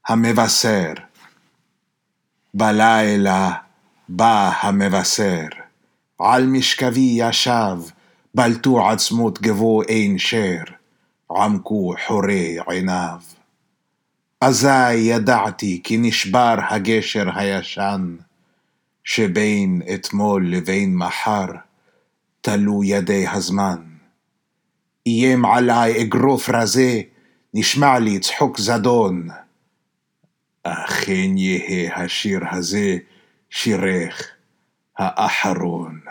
המבשר. בלילה בא המבשר, על משכבי ישב, בלטו עצמות גבו אין שר, עמקו חורי עיניו. אזי ידעתי כי נשבר הגשר הישן, שבין אתמול לבין מחר תלו ידי הזמן. איים עלי אגרוף רזה, נשמע לי צחוק זדון, אכן יהא השיר הזה שירך האחרון.